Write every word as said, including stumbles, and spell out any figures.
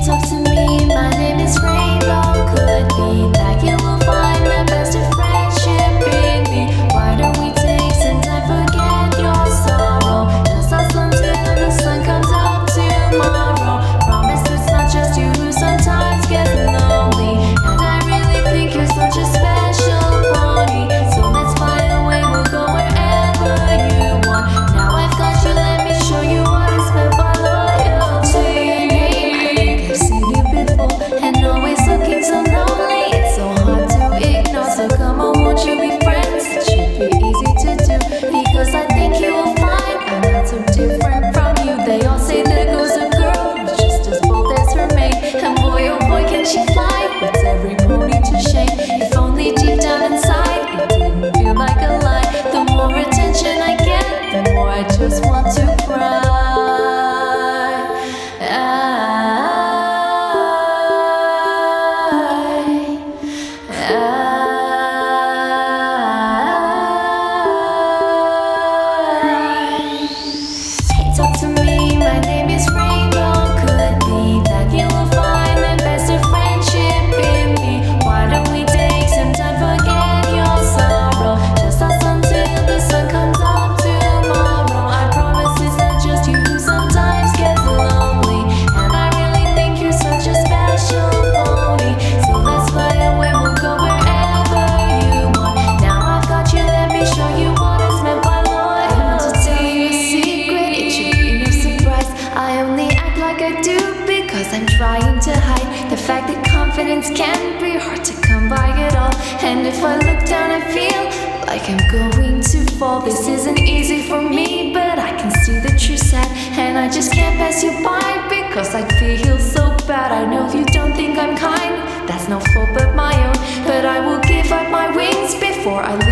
talk to me, my name is Rainbow. Could be that you will find the best of friendship in me. Why don't we take some time, forget your sorrow? Just us until the sun comes up tomorrow. Promise it's not just you who sometimes gets lonely, and I really think you're such a special pony. So let's fly away, we'll go wherever you want. Now I've got you, let me show you what is meant by loyalty. And always looking so lonely, it's so hard to ignore. So come on, won't you be friends? It should be easy to do, because I think you will find I'm not so different from you. They all say there goes a girl who's just as bold as her mate, and boy oh boy can she fly, puts every pony to shame. If only deep down inside it didn't feel like a lie. The more attention I get, the more I just want to cry. Talk to me, my name is Rainbow. Could be that you will find the best of friendship in me. Why don't we take some time, forget your sorrow? Just us until the sun comes up tomorrow. I promise it's not just you who sometimes gets lonely, and I really think you're such a special pony. So let's fly away, we'll go wherever you want. Now I've got you, let me show you what is meant by loyalty. I want to tell you a secret, it should be no surprise. I only act like I do because I'm trying to hide the fact that confidence can be hard to come by at all. And if I look down, I feel like I'm going to fall. This isn't easy for me, but I can see that you're sad, and I just can't pass you by because I'd feel so bad. I know you don't think I'm kind, that's no fault but my own, but I will give up my wings before I